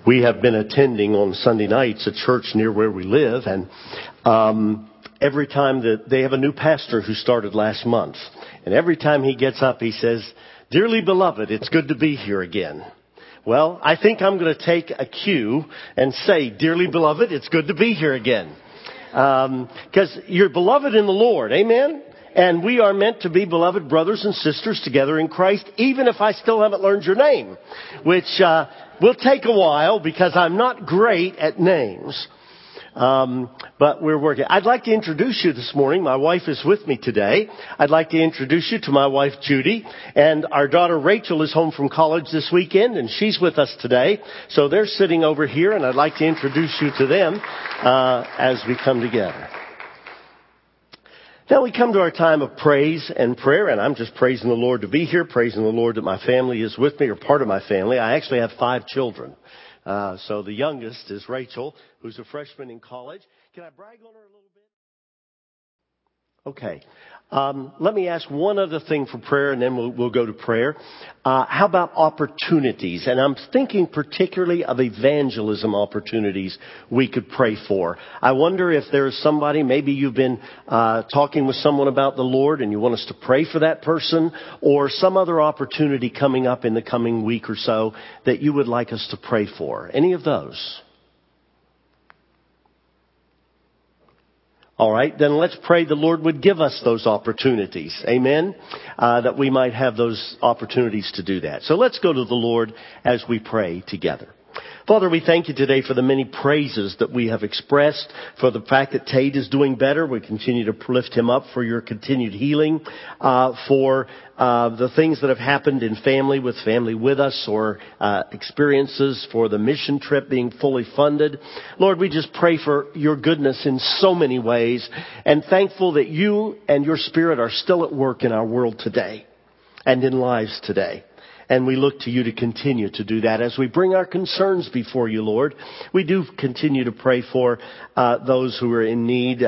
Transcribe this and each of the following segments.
we have been attending on Sunday nights a church near where we live, and every time that they have a new pastor who started last month, and every time he gets up, he says, "Dearly beloved, it's good to be here again." Well, I think I'm going to take a cue and say, "Dearly beloved, it's good to be here again." Because you're beloved in the Lord. Amen. And we are meant to be beloved brothers and sisters together in Christ, even if I still haven't learned your name, which will take a while because I'm not great at names. But we're working. I'd like to introduce you this morning. My wife is with me today. I'd like to introduce you to my wife, Judy. And our daughter, Rachel, is home from college this weekend, and she's with us today. So they're sitting over here, and I'd like to introduce you to them as we come together. Now we come to our time of praise and prayer, and I'm just praising the Lord to be here, praising the Lord that my family is with me, or part of my family. I actually have 5 children. So the youngest is Rachel, who's a freshman in college. Can I brag on her a little bit? Okay. Let me ask one other thing for prayer, and then we'll go to prayer. How about opportunities? And I'm thinking particularly of evangelism opportunities we could pray for. I wonder if there is somebody, maybe you've been talking with someone about the Lord and you want us to pray for that person, or some other opportunity coming up in the coming week or so that you would like us to pray for. Any of those? All right, then let's pray the Lord would give us those opportunities. Amen? That we might have those opportunities to do that. So let's go to the Lord as we pray together. Father, we thank you today for the many praises that we have expressed, for the fact that Tate is doing better. We continue to lift him up for your continued healing, for the things that have happened in family with us, or experiences for the mission trip being fully funded. Lord, we just pray for your goodness in so many ways, and thankful that you and your Spirit are still at work in our world today and in lives today. And we look to you to continue to do that. As we bring our concerns before you, Lord, we do continue to pray for those who are in need.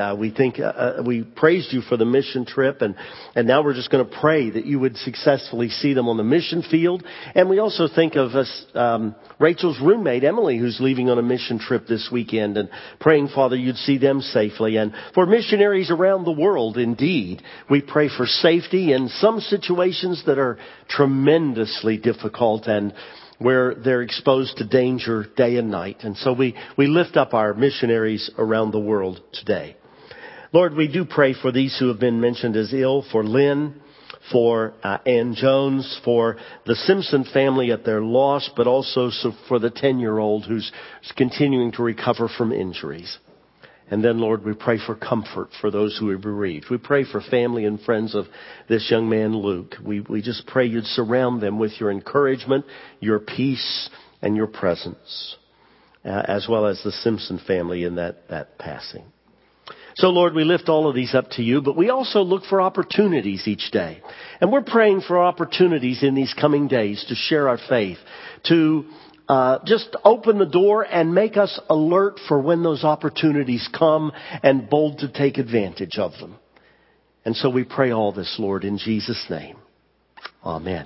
We praised you for the mission trip, and now we're just going to pray that you would successfully see them on the mission field. And we also think of Rachel's roommate, Emily, who's leaving on a mission trip this weekend, and praying, Father, you'd see them safely. And for missionaries around the world, indeed, we pray for safety in some situations that are tremendously difficult and where they're exposed to danger day and night. And so we lift up our missionaries around the world today. Lord, we do pray for these who have been mentioned as ill, for Lynn, for Ann Jones, for the Simpson family at their loss, but also for the 10-year-old who's continuing to recover from injuries. And then, Lord, we pray for comfort for those who are bereaved. We pray for family and friends of this young man, Luke. We just pray you'd surround them with your encouragement, your peace, and your presence, as well as the Simpson family in that passing. So, Lord, we lift all of these up to you, but we also look for opportunities each day. And we're praying for opportunities in these coming days to share our faith, to just open the door and make us alert for when those opportunities come and bold to take advantage of them. And so we pray all this, Lord, in Jesus' name. Amen.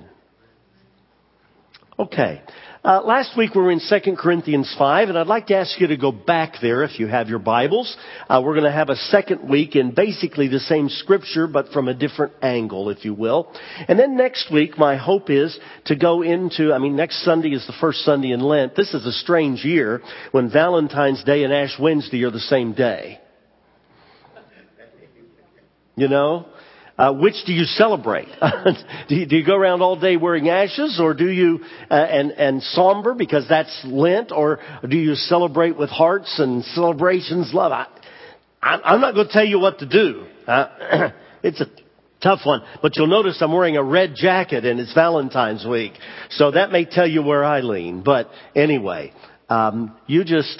Okay. Last week we were in 2 Corinthians 5, and I'd like to ask you to go back there if you have your Bibles. We're going to have a second week in basically the same scripture, but from a different angle, if you will. And then next week, my hope is to go into, next Sunday is the first Sunday in Lent. This is a strange year when Valentine's Day and Ash Wednesday are the same day. You know? Which do you celebrate? Do you go around all day wearing ashes, or do you, and somber because that's Lent, or do you celebrate with hearts and celebrations, love? I'm not going to tell you what to do. It's a tough one, but you'll notice I'm wearing a red jacket and it's Valentine's week. So that may tell you where I lean. But anyway, you just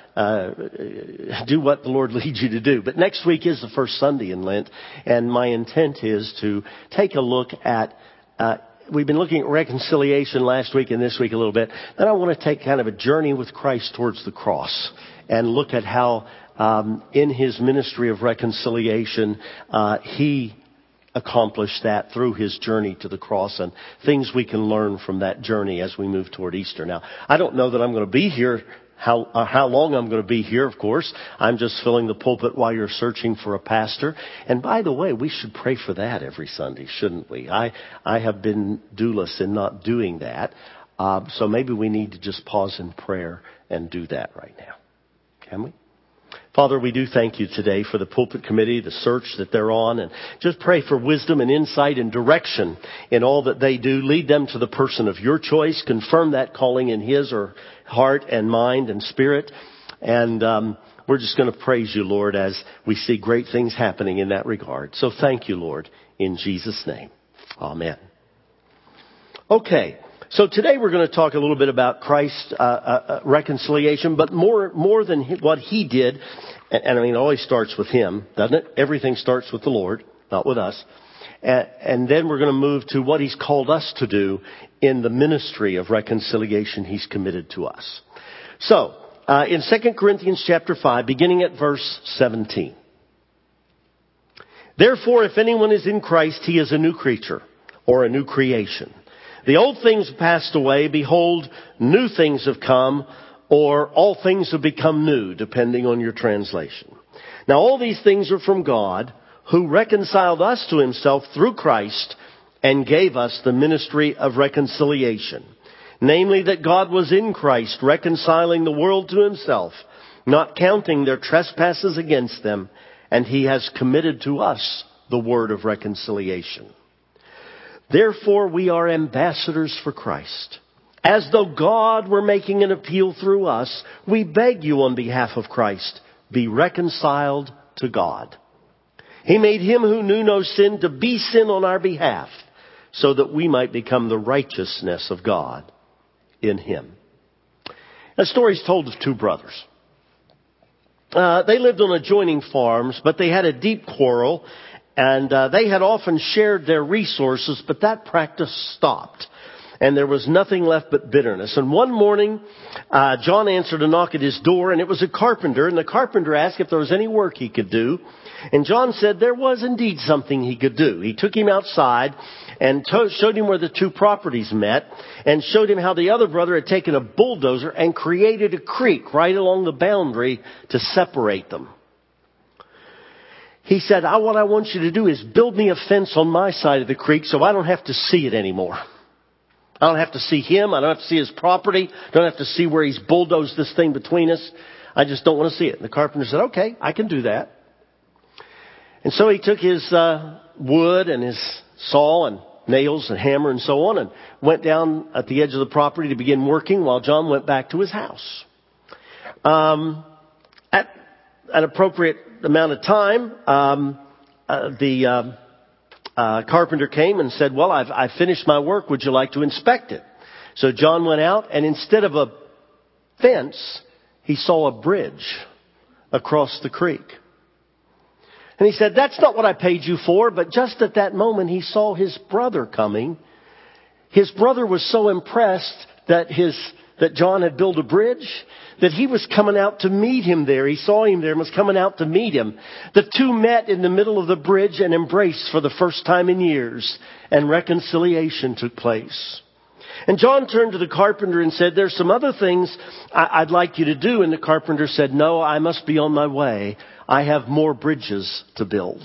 do what the Lord leads you to do. But next week is the first Sunday in Lent, and my intent is to take a look at, we've been looking at reconciliation last week and this week a little bit. Then I want to take kind of a journey with Christ towards the cross and look at how in his ministry of reconciliation, he accomplish that through his journey to the cross, and things we can learn from that journey as we move toward Easter. Now, I don't know that I'm going to be here, how long I'm going to be here, of course. I'm just filling the pulpit while you're searching for a pastor. And by the way, we should pray for that every Sunday, shouldn't we? I have been douless in not doing that. So maybe we need to just pause in prayer and do that right now. Can we? Father, we do thank you today for the pulpit committee, the search that they're on, and just pray for wisdom and insight and direction in all that they do. Lead them to the person of your choice. Confirm that calling in his or heart and mind and spirit. And we're just going to praise you, Lord, as we see great things happening in that regard. So thank you, Lord, in Jesus' name. Amen. Okay. So today we're going to talk a little bit about Christ's reconciliation, but more than what he did. And I mean, it always starts with him, doesn't it? Everything starts with the Lord, not with us. And then we're going to move to what he's called us to do in the ministry of reconciliation he's committed to us. So, in 2 Corinthians chapter 5, beginning at verse 17. Therefore, if anyone is in Christ, he is a new creature or a new creation. The old things have passed away. Behold, new things have come, or all things have become new, depending on your translation. Now, all these things are from God, who reconciled us to himself through Christ and gave us the ministry of reconciliation. Namely, that God was in Christ, reconciling the world to himself, not counting their trespasses against them, and he has committed to us the word of reconciliation. Therefore, we are ambassadors for Christ. As though God were making an appeal through us, we beg you on behalf of Christ, be reconciled to God. He made him who knew no sin to be sin on our behalf, so that we might become the righteousness of God in him. The story is told of two brothers. They lived on adjoining farms, but they had a deep quarrel. And they had often shared their resources, but that practice stopped. And there was nothing left but bitterness. And one morning, John answered a knock at his door, and it was a carpenter. And the carpenter asked if there was any work he could do. And John said there was indeed something he could do. He took him outside and showed him where the two properties met, and showed him how the other brother had taken a bulldozer and created a creek right along the boundary to separate them. He said, what I want you to do is build me a fence on my side of the creek so I don't have to see it anymore. I don't have to see him. I don't have to see his property. I don't have to see where he's bulldozed this thing between us. I just don't want to see it. And the carpenter said, okay, I can do that. And so he took his wood and his saw and nails and hammer and so on, and went down at the edge of the property to begin working while John went back to his house. At an appropriate amount of time, the carpenter came and said, well, I've finished my work. Would you like to inspect it? So John went out, and instead of a fence, he saw a bridge across the creek. And he said, that's not what I paid you for. But just at that moment, he saw his brother coming. His brother was so impressed that John had built a bridge, that he was coming out to meet him there. He saw him there and was coming out to meet him. The two met in the middle of the bridge and embraced for the first time in years, and reconciliation took place. And John turned to the carpenter and said, there's some other things I'd like you to do. And the carpenter said, no, I must be on my way. I have more bridges to build.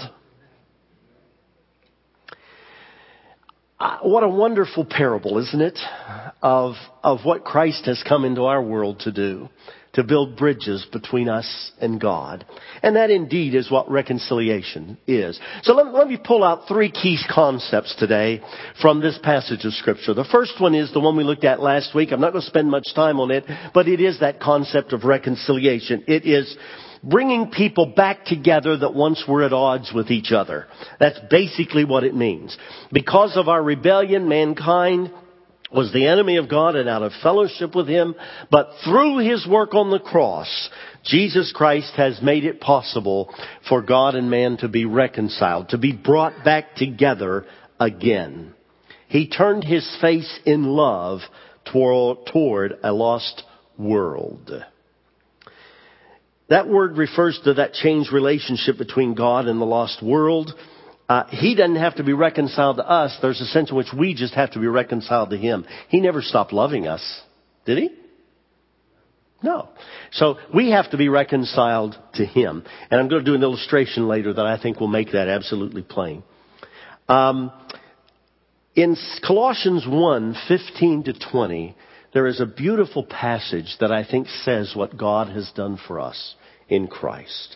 What a wonderful parable, isn't it? Of what Christ has come into our world to do. To build bridges between us and God. And that indeed is what reconciliation is. So let me pull out three key concepts today from this passage of Scripture. The first one is the one we looked at last week. I'm not going to spend much time on it, but it is that concept of reconciliation. It is bringing people back together that once were at odds with each other. That's basically what it means. Because of our rebellion, mankind was the enemy of God and out of fellowship with Him. But through His work on the cross, Jesus Christ has made it possible for God and man to be reconciled, to be brought back together again. He turned His face in love toward a lost world. That word refers to that changed relationship between God and the lost world. He doesn't have to be reconciled to us. There's a sense in which we just have to be reconciled to Him. He never stopped loving us. Did He? No. So we have to be reconciled to Him. And I'm going to do an illustration later that I think will make that absolutely plain. In Colossians 1:15-20, there is a beautiful passage that I think says what God has done for us in Christ.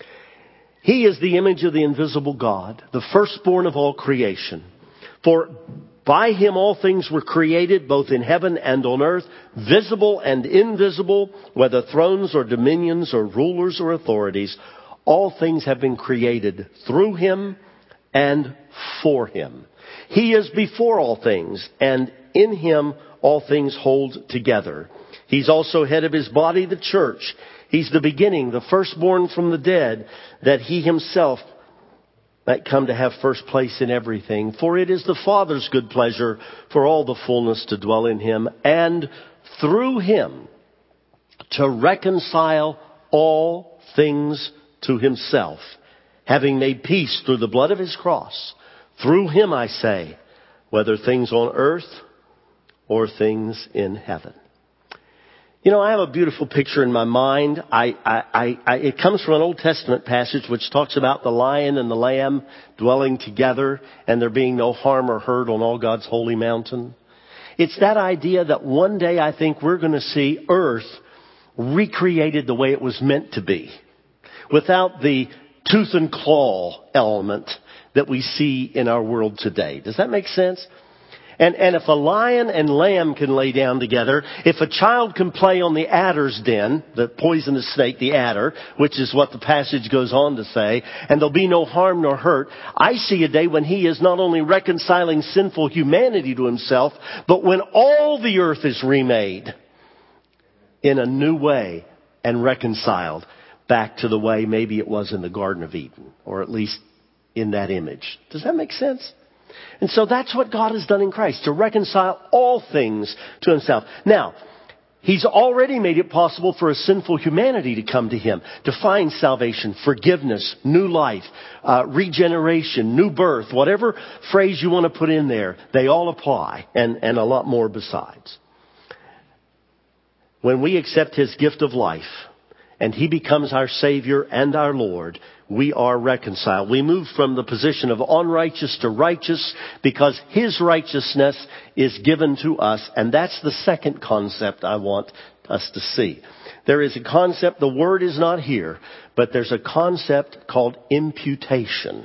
He is the image of the invisible God, the firstborn of all creation. For by Him all things were created, both in heaven and on earth, visible and invisible, whether thrones or dominions or rulers or authorities. All things have been created through Him and for Him. He is before all things, and in Him all things hold together. He's also head of His body, the church. He's the beginning, the firstborn from the dead, that He Himself might come to have first place in everything. For it is the Father's good pleasure for all the fullness to dwell in Him, and through Him to reconcile all things to Himself, having made peace through the blood of His cross. Through Him, I say, whether things on earth or things in heaven. You know, I have a beautiful picture in my mind. It comes from an Old Testament passage which talks about the lion and the lamb dwelling together and there being no harm or hurt on all God's holy mountain. It's that idea that one day I think we're going to see earth recreated the way it was meant to be, without the tooth and claw element that we see in our world today. Does that make sense? And if a lion and lamb can lay down together, if a child can play on the adder's den, the poisonous snake, the adder, which is what the passage goes on to say, and there'll be no harm nor hurt, I see a day when He is not only reconciling sinful humanity to Himself, but when all the earth is remade in a new way and reconciled back to the way maybe it was in the Garden of Eden, or at least in that image. Does that make sense? And so that's what God has done in Christ, to reconcile all things to Himself. Now, He's already made it possible for a sinful humanity to come to Him, to find salvation, forgiveness, new life, regeneration, new birth, whatever phrase you want to put in there, they all apply, and a lot more besides. When we accept His gift of life, and He becomes our Savior and our Lord, we are reconciled. We move from the position of unrighteous to righteous because His righteousness is given to us. And that's the second concept I want us to see. There is a concept, the word is not here, but there's a concept called imputation.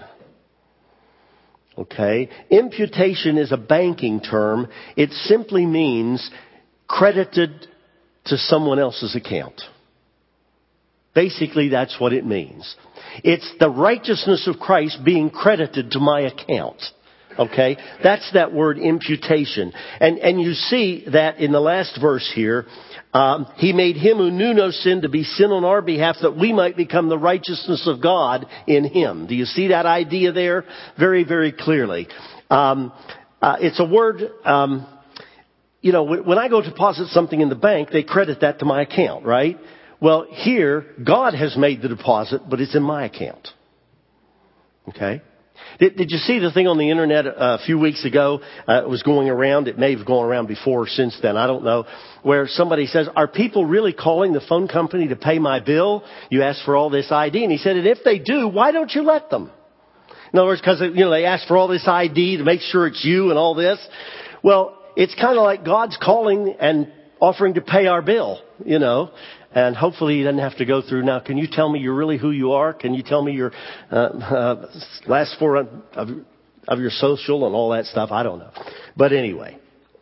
Okay? Imputation is a banking term. It simply means credited to someone else's account. Basically, that's what it means. It's the righteousness of Christ being credited to my account. Okay? That's that word imputation. And you see that in the last verse here. He made Him who knew no sin to be sin on our behalf that we might become the righteousness of God in Him. Do you see that idea there? Very, very clearly. It's a word, you know, when I go deposit something in the bank, they credit that to my account, right? Well, here, God has made the deposit, but it's in my account. Okay? Did you see the thing on the internet a few weeks ago? It was going around. It may have gone around before or since then. I don't know. Where somebody says, are people really calling the phone company to pay my bill? You ask for all this ID. And he said, and if they do, why don't you let them? In other words, because, they ask for all this ID to make sure it's you and all this. Well, it's kind of like God's calling and offering to pay our bill, And hopefully He doesn't have to go through, now, can you tell me you're really who you are? Can you tell me your last four of your social and all that stuff? I don't know. But anyway,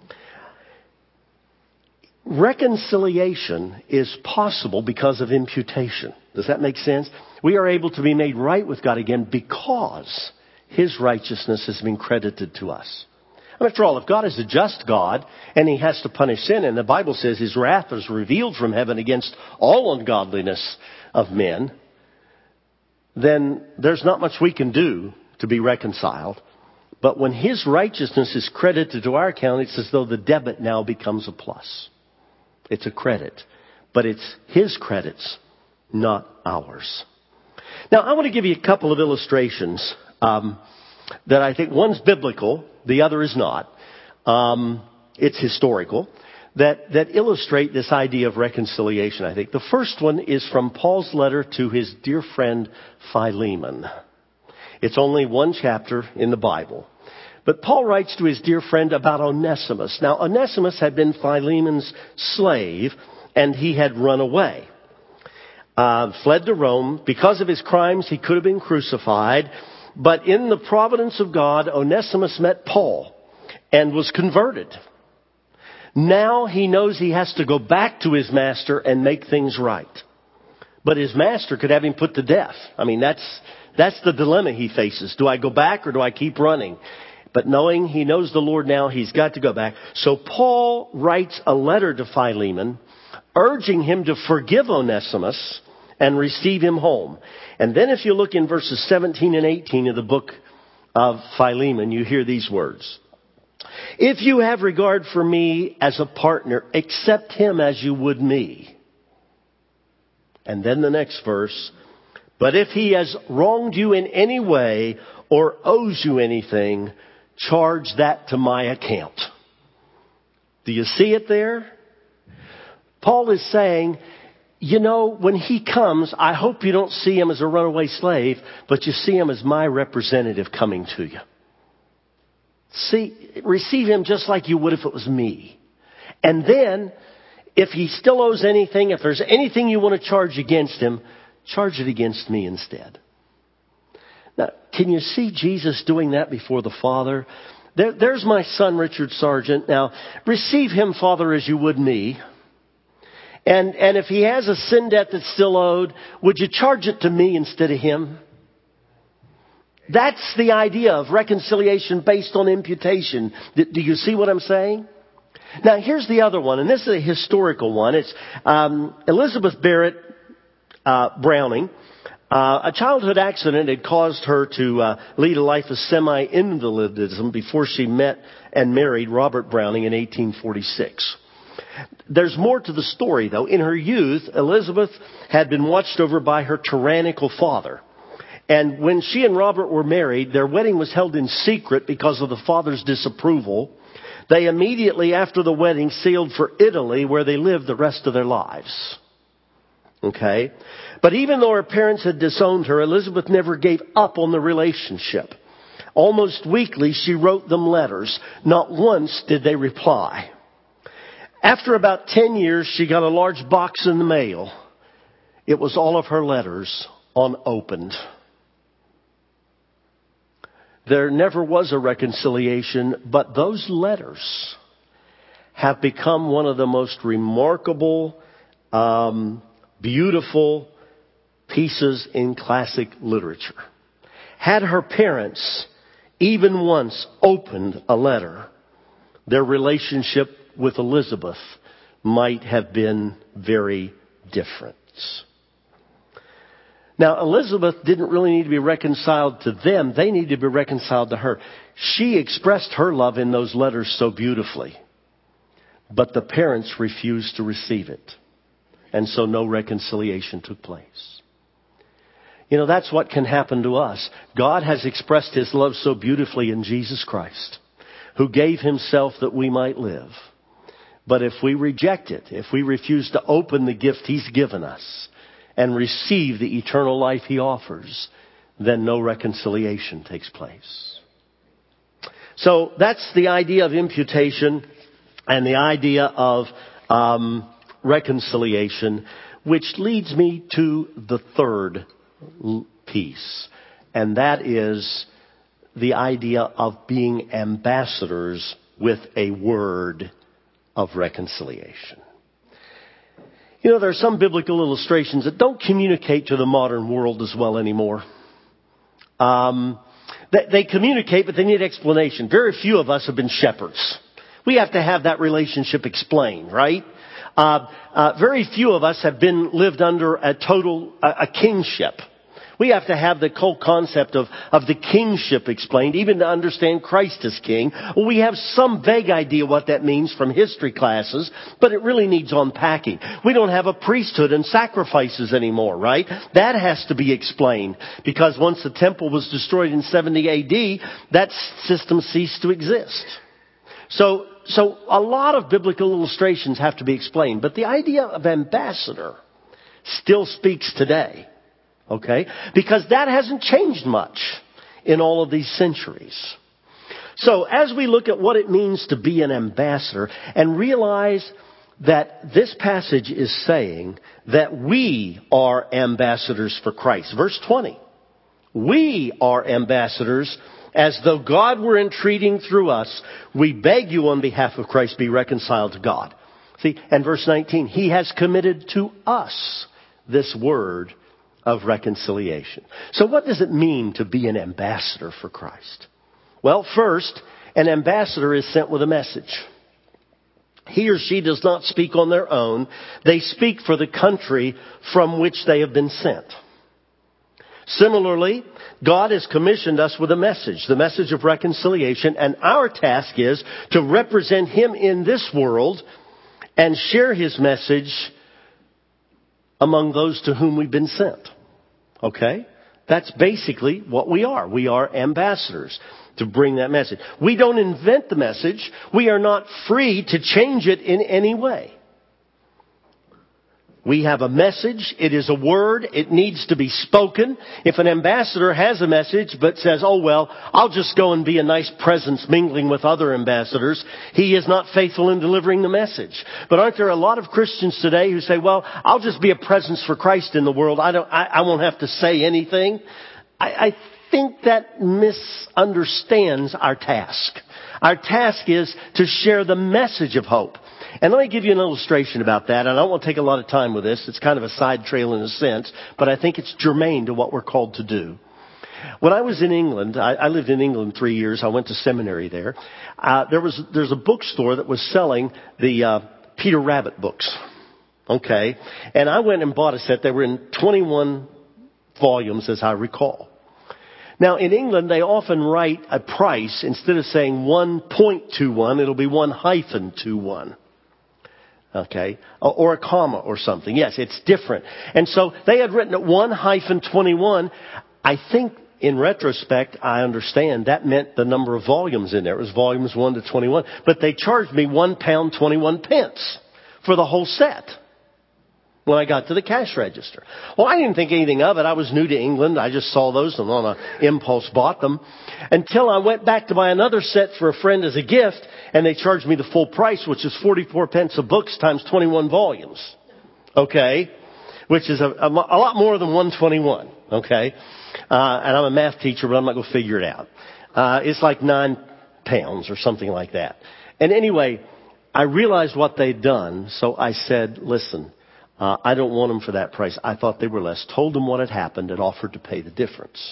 reconciliation is possible because of imputation. Does that make sense? We are able to be made right with God again because His righteousness has been credited to us. After all, if God is a just God and He has to punish sin, and the Bible says His wrath is revealed from heaven against all ungodliness of men, then there's not much we can do to be reconciled. But when His righteousness is credited to our account, it's as though the debit now becomes a plus. It's a credit. But it's His credits, not ours. Now, I want to give you a couple of illustrations that I think one's biblical, the other is not. It's historical, that illustrate this idea of reconciliation, I think. The first one is from Paul's letter to his dear friend Philemon. It's only one chapter in the Bible. But Paul writes to his dear friend about Onesimus. Now, Onesimus had been Philemon's slave, and he had run away. Fled to Rome. Because of his crimes, he could have been crucified. But in the providence of God, Onesimus met Paul and was converted. Now he knows he has to go back to his master and make things right. But his master could have him put to death. I mean, that's the dilemma he faces. Do I go back or do I keep running? But knowing he knows the Lord now, he's got to go back. So Paul writes a letter to Philemon, urging him to forgive Onesimus and receive him home. And then if you look in verses 17 and 18 of the book of Philemon, you hear these words. If you have regard for me as a partner, accept him as you would me. And then the next verse. But if he has wronged you in any way or owes you anything, charge that to my account. Do you see it there? Paul is saying, you know, when he comes, I hope you don't see him as a runaway slave, but you see him as my representative coming to you. See, receive him just like you would if it was me. And then, if he still owes anything, if there's anything you want to charge against him, charge it against me instead. Now, can you see Jesus doing that before the Father? There's my son, Richard Sargent. Now, receive him, Father, as you would me. And if he has a sin debt that's still owed, would you charge it to me instead of him? That's the idea of reconciliation based on imputation. Do you see what I'm saying? Now, here's the other one, and this is a historical one. It's Elizabeth Barrett Browning. A childhood accident had caused her to lead a life of semi-invalidism before she met and married Robert Browning in 1846. There's more to the story, though. In her youth, Elizabeth had been watched over by her tyrannical father. And when she and Robert were married, their wedding was held in secret because of the father's disapproval. They immediately after the wedding sailed for Italy, where they lived the rest of their lives. Okay? But even though her parents had disowned her, Elizabeth never gave up on the relationship. Almost weekly, she wrote them letters. Not once did they reply. After about 10 years, she got a large box in the mail. It was all of her letters unopened. There never was a reconciliation, but those letters have become one of the most remarkable, beautiful pieces in classic literature. Had her parents even once opened a letter, their relationship with Elizabeth might have been very different. Now, Elizabeth didn't really need to be reconciled to them. They needed to be reconciled to her. She expressed her love in those letters so beautifully. But the parents refused to receive it. And so no reconciliation took place. You know, that's what can happen to us. God has expressed His love so beautifully in Jesus Christ, who gave Himself that we might live. But if we reject it, if we refuse to open the gift He's given us, and receive the eternal life He offers, then no reconciliation takes place. So that's the idea of imputation and the idea of reconciliation, which leads me to the third piece. And that is the idea of being ambassadors with a word of reconciliation. You know, there are some biblical illustrations that don't communicate to the modern world as well anymore. They communicate, but they need explanation. Very few of us have been shepherds. We have to have that relationship explained, right? Very few of us have lived under a kingship We have to have the whole concept of the kingship explained, even to understand Christ as king. Well, we have some vague idea what that means from history classes, but it really needs unpacking. We don't have a priesthood and sacrifices anymore, right? That has to be explained, because once the temple was destroyed in 70 AD, that system ceased to exist. So a lot of biblical illustrations have to be explained, but the idea of ambassador still speaks today. Okay? Because that hasn't changed much in all of these centuries. So as we look at what it means to be an ambassador and realize that this passage is saying that we are ambassadors for Christ. Verse 20. We are ambassadors as though God were entreating through us. We beg you on behalf of Christ, be reconciled to God. See, and verse 19. He has committed to us this word of reconciliation. So what does it mean to be an ambassador for Christ? Well, first, an ambassador is sent with a message. He or she does not speak on their own. They speak for the country from which they have been sent. Similarly, God has commissioned us with a message, the message of reconciliation, and our task is to represent Him in this world and share His message among those to whom we've been sent. Okay? That's basically what we are. We are ambassadors to bring that message. We don't invent the message. We are not free to change it in any way. We have a message. It is a word. It needs to be spoken. If an ambassador has a message but says, oh well, I'll just go and be a nice presence mingling with other ambassadors, he is not faithful in delivering the message. But aren't there a lot of Christians today who say, well, I'll just be a presence for Christ in the world. I won't have to say anything. I think that misunderstands our task. Our task is to share the message of hope. And let me give you an illustration about that. And I don't want to take a lot of time with this. It's kind of a side trail in a sense, but I think it's germane to what we're called to do. When I was in England, I lived in England 3 years. I went to seminary there. There's a bookstore that was selling the Peter Rabbit books. Okay. And I went and bought a set. They were in 21 volumes, as I recall. Now, in England, they often write a price. Instead of saying 1.21, it'll be 1-21. Okay? Or a comma or something. Yes, it's different. And so they had written at 1-21. I think in retrospect, I understand that meant the number of volumes in there. It was volumes 1 to 21. But they charged me £1.21 for the whole set when I got to the cash register. Well, I didn't think anything of it. I was new to England. I just saw those and on an impulse bought them. Until I went back to buy another set for a friend as a gift, and they charged me the full price, which is 44 pence a book times 21 volumes. Okay? Which is a lot more than 121. Okay? And I'm a math teacher, but I'm not going to figure it out. It's like £9 or something like that. And anyway, I realized what they'd done, so I said, listen, I don't want them for that price. I thought they were less. Told them what had happened and offered to pay the difference.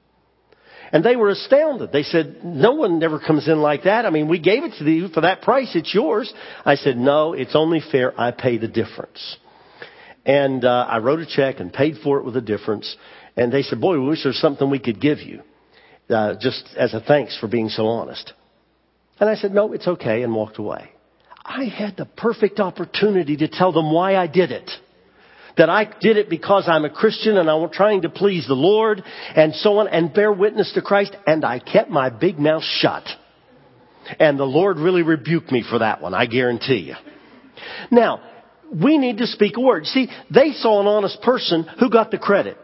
And they were astounded. They said, no one never comes in like that. I mean, we gave it to you for that price. It's yours. I said, no, it's only fair I pay the difference. And I wrote a check and paid for it with a difference. And they said, boy, we wish there was something we could give you, just as a thanks for being so honest. And I said, no, it's okay, and walked away. I had the perfect opportunity to tell them why I did it. That I did it because I'm a Christian and I'm trying to please the Lord and so on and bear witness to Christ. And I kept my big mouth shut. And the Lord really rebuked me for that one, I guarantee you. Now, we need to speak a word. See, they saw an honest person who got the credit.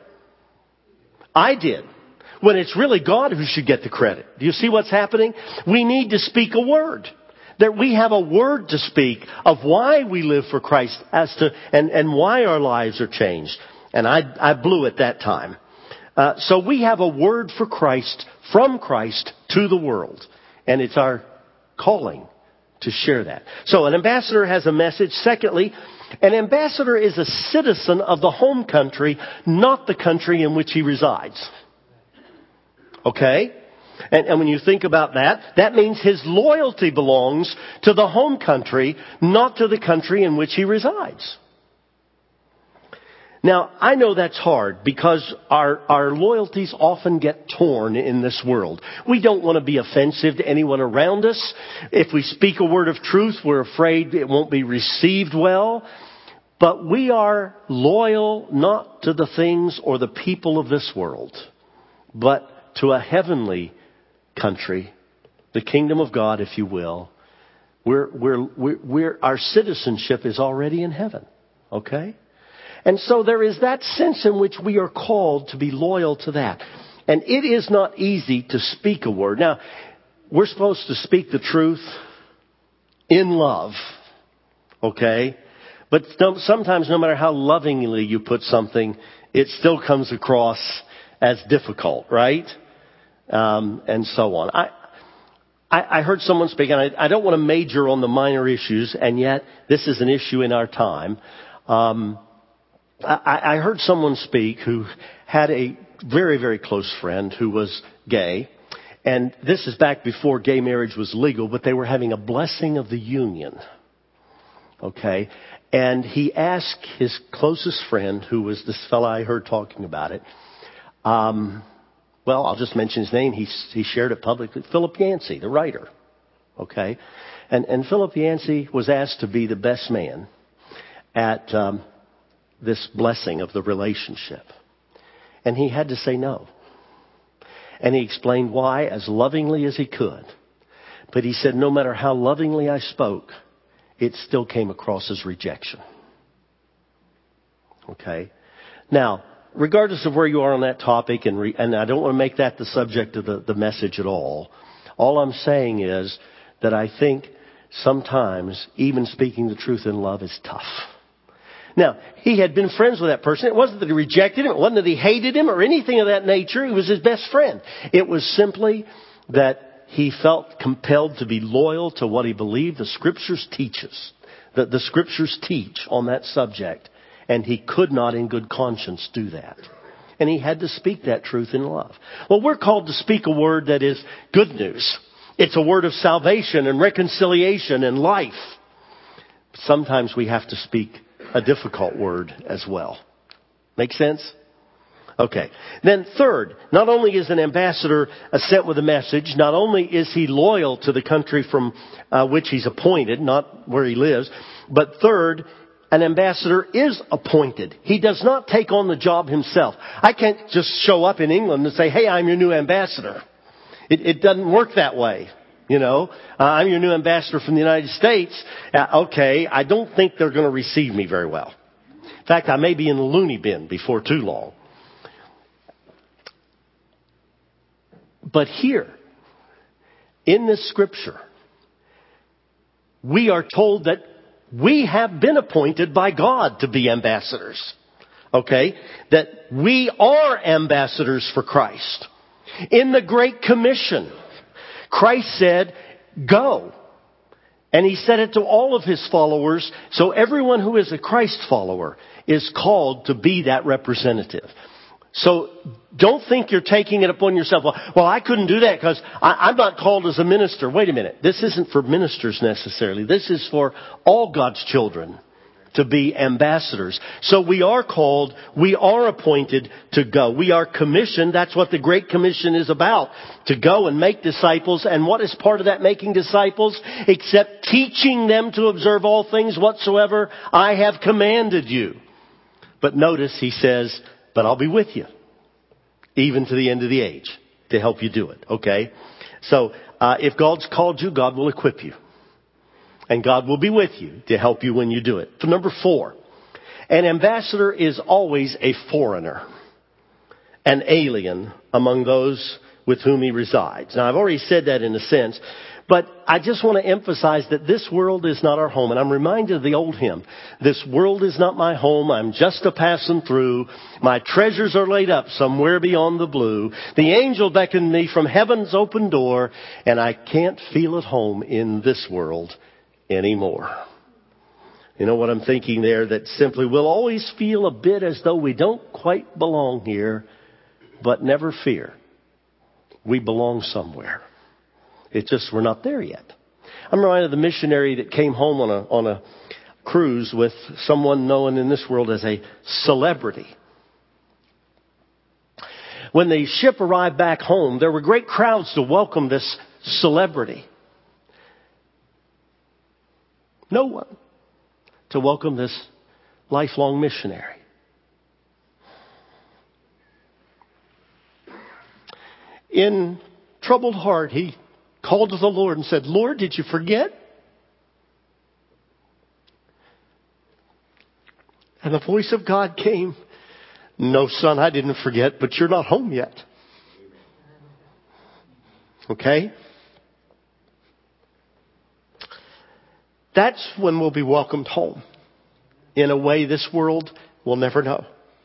I did. When it's really God who should get the credit. Do you see what's happening? We need to speak a word. That we have a word to speak of why we live for Christ and why our lives are changed. And I blew it that time. So we have a word for Christ, from Christ to the world. And it's our calling to share that. So an ambassador has a message. Secondly, an ambassador is a citizen of the home country, not the country in which he resides. Okay? And when you think about that, that means his loyalty belongs to the home country, not to the country in which he resides. Now, I know that's hard because our loyalties often get torn in this world. We don't want to be offensive to anyone around us. If we speak a word of truth, we're afraid it won't be received well. But we are loyal not to the things or the people of this world, but to a heavenly country, the kingdom of God, if you will. Our citizenship is already in heaven. Okay? And so there is that sense in which we are called to be loyal to that. And it is not easy to speak a word. Now, we're supposed to speak the truth in love. Okay? But sometimes no matter how lovingly you put something, it still comes across as difficult, right? And so on. I heard someone speak, and I don't want to major on the minor issues, and yet this is an issue in our time. I heard someone speak who had a very, very close friend who was gay. And this is back before gay marriage was legal, but they were having a blessing of the union. Okay? And he asked his closest friend, who was this fellow I heard talking about it. Well, I'll just mention his name. He shared it publicly. Philip Yancey, the writer. Okay? And Philip Yancey was asked to be the best man at this blessing of the relationship. And he had to say no. And he explained why as lovingly as he could. But he said, no matter how lovingly I spoke, it still came across as rejection. Okay? Now, regardless of where you are on that topic, and I don't want to make that the subject of the message at all I'm saying is that I think sometimes even speaking the truth in love is tough. Now, he had been friends with that person. It wasn't that he rejected him. It wasn't that he hated him or anything of that nature. He was his best friend. It was simply that he felt compelled to be loyal to what he believed the Scriptures teaches. That the Scriptures teach on that subject. And he could not in good conscience do that. And he had to speak that truth in love. Well, we're called to speak a word that is good news. It's a word of salvation and reconciliation and life. Sometimes we have to speak a difficult word as well. Make sense? Okay. Then third, not only is an ambassador sent with a message, not only is he loyal to the country from which he's appointed, not where he lives, but third, an ambassador is appointed. He does not take on the job himself. I can't just show up in England and say, hey, I'm your new ambassador. It doesn't work that way. You know, I'm your new ambassador from the United States. Okay, I don't think they're going to receive me very well. In fact, I may be in the loony bin before too long. But here, in this scripture, we are told that we have been appointed by God to be ambassadors. Okay? That we are ambassadors for Christ. In the Great Commission, Christ said, go. And he said it to all of his followers. So everyone who is a Christ follower is called to be that representative. So don't think you're taking it upon yourself. Well, I couldn't do that because I'm not called as a minister. Wait a minute. This isn't for ministers necessarily. This is for all God's children to be ambassadors. So we are called, we are appointed to go. We are commissioned. That's what the Great Commission is about. To go and make disciples. And what is part of that making disciples? Except teaching them to observe all things whatsoever I have commanded you. But notice he says, but I'll be with you. Even to the end of the age. To help you do it. Okay? So, if God's called you, God will equip you. And God will be with you to help you when you do it. So number 4, an ambassador is always a foreigner, an alien among those with whom he resides. Now, I've already said that in a sense, but I just want to emphasize that this world is not our home. And I'm reminded of the old hymn, this world is not my home, I'm just a passing through. My treasures are laid up somewhere beyond the blue. The angel beckoned me from heaven's open door, and I can't feel at home in this world anymore. You know what I'm thinking there? That simply we'll always feel a bit as though we don't quite belong here, but never fear. We belong somewhere. It's just we're not there yet. I'm reminded of the missionary that came home on a cruise with someone known in this world as a celebrity. When the ship arrived back home, there were great crowds to welcome this celebrity. No one to welcome this lifelong missionary. In troubled heart, he called to the Lord and said, Lord, did you forget? And the voice of God came, no, son, I didn't forget, but you're not home yet. Okay? That's when we'll be welcomed home in a way this world will never know.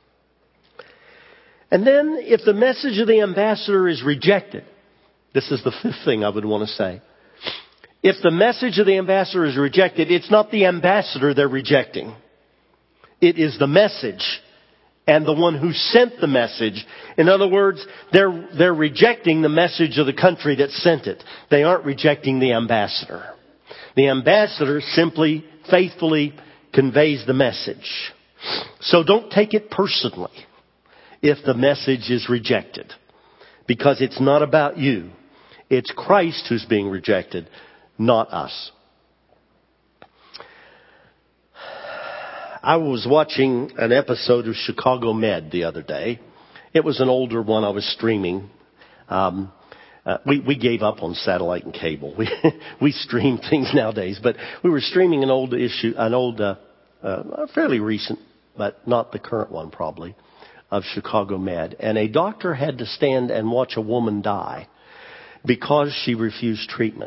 And then if the message of the ambassador is rejected, this is the fifth thing I would want to say. If the message of the ambassador is rejected, it's not the ambassador they're rejecting. It is the message and the one who sent the message. In other words, they're rejecting the message of the country that sent it. They aren't rejecting the ambassador. The ambassador simply, faithfully conveys the message. So don't take it personally if the message is rejected. Because it's not about you. It's Christ who's being rejected, not us. I was watching an episode of Chicago Med the other day. It was an older one I was streaming. We gave up on satellite and cable. We stream things nowadays, but we were streaming an fairly recent, but not the current one probably, of Chicago Med. And a doctor had to stand and watch a woman die because she refused treatment.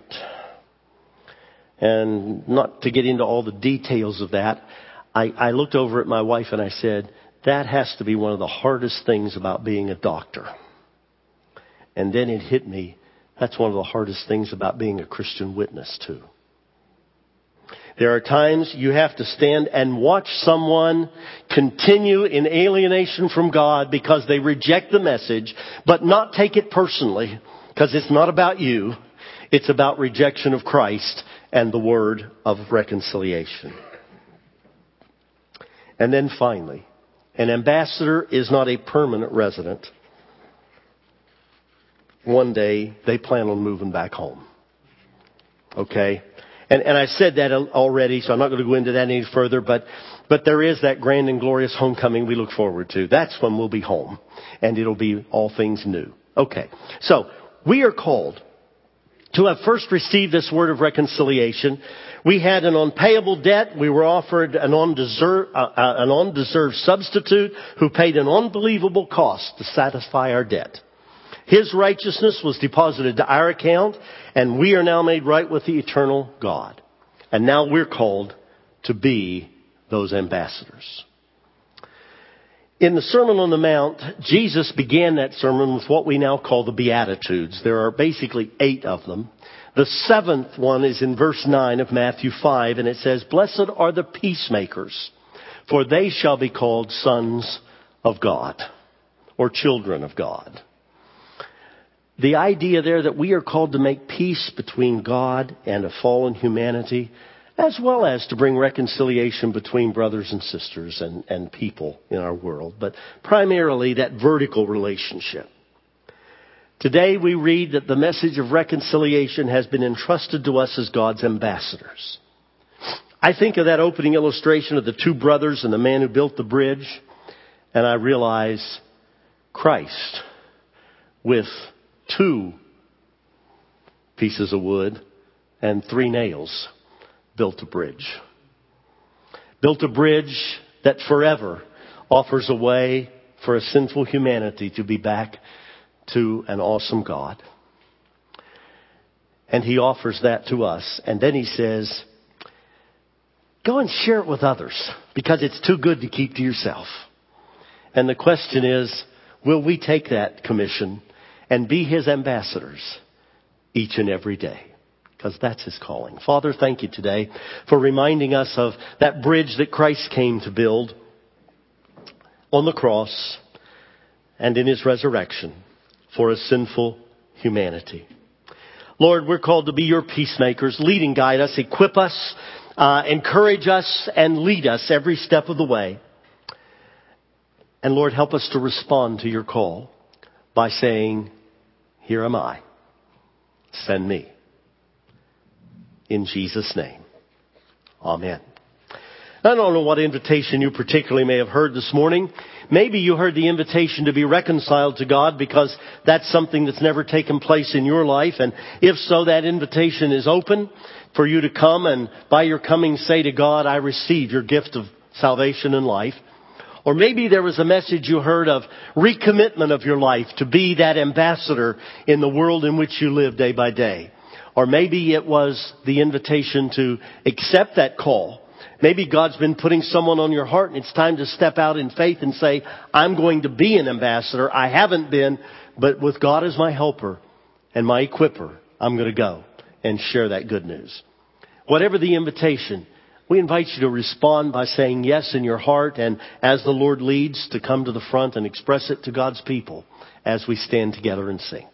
And not to get into all the details of that, I looked over at my wife and I said, that has to be one of the hardest things about being a doctor. And then it hit me, that's one of the hardest things about being a Christian witness too. There are times you have to stand and watch someone continue in alienation from God because they reject the message, but not take it personally, because it's not about you. It's about rejection of Christ and the word of reconciliation. And then finally, an ambassador is not a permanent resident. One day, they plan on moving back home. Okay? And I said that already, so I'm not going to go into that any further, but there is that grand and glorious homecoming we look forward to. That's when we'll be home. And it'll be all things new. Okay. So, we are called to have first received this word of reconciliation. We had an unpayable debt. We were offered an undeserved substitute who paid an unbelievable cost to satisfy our debt. His righteousness was deposited to our account, and we are now made right with the eternal God. And now we're called to be those ambassadors. In the Sermon on the Mount, Jesus began that sermon with what we now call the Beatitudes. There are basically 8 of them. The 7th one is in verse 9 of Matthew 5, and it says, "Blessed are the peacemakers, for they shall be called sons of God," or children of God. The idea there that we are called to make peace between God and a fallen humanity, as well as to bring reconciliation between brothers and sisters and people in our world, but primarily that vertical relationship. Today we read that the message of reconciliation has been entrusted to us as God's ambassadors. I think of that opening illustration of the 2 brothers and the man who built the bridge, and I realize Christ with 2 pieces of wood and 3 nails built a bridge. Built a bridge that forever offers a way for a sinful humanity to be back to an awesome God. And He offers that to us. And then He says, go and share it with others, because it's too good to keep to yourself. And the question is, will we take that commission and be His ambassadors each and every day? Because that's His calling. Father, thank You today for reminding us of that bridge that Christ came to build on the cross and in His resurrection for a sinful humanity. Lord, we're called to be Your peacemakers. Lead and guide us, equip us, encourage us and lead us every step of the way. And Lord, help us to respond to your call by saying, here am I. Send me. In Jesus' name. Amen. I don't know what invitation you particularly may have heard this morning. Maybe you heard the invitation to be reconciled to God because that's something that's never taken place in your life. And if so, that invitation is open for you to come and by your coming say to God, I receive your gift of salvation and life. Or maybe there was a message you heard of recommitment of your life to be that ambassador in the world in which you live day by day. Or maybe it was the invitation to accept that call. Maybe God's been putting someone on your heart and it's time to step out in faith and say, I'm going to be an ambassador. I haven't been, but with God as my helper and my equipper, I'm going to go and share that good news. Whatever the invitation, we invite you to respond by saying yes in your heart and as the Lord leads to come to the front and express it to God's people as we stand together and sing.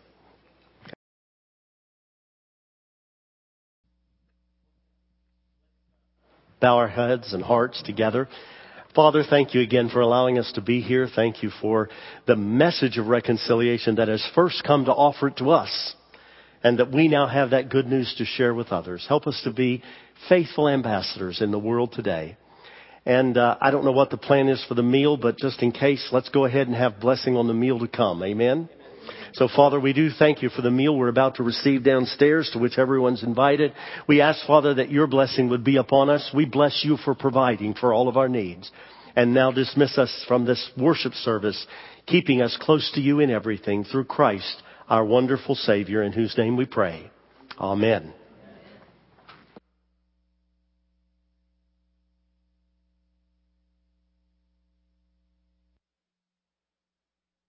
Bow our heads and hearts together. Father, thank you again for allowing us to be here. Thank you for the message of reconciliation that has first come to offer it to us and that we now have that good news to share with others. Help us to be faithful ambassadors in the world today. And I don't know what the plan is for the meal, but just in case, let's go ahead and have blessing on the meal to come. Amen. So, Father, we do thank you for the meal we're about to receive downstairs, to which everyone's invited. We ask, Father, that your blessing would be upon us. We bless you for providing for all of our needs. And now dismiss us from this worship service, keeping us close to you in everything through Christ, our wonderful Savior, in whose name we pray. Amen.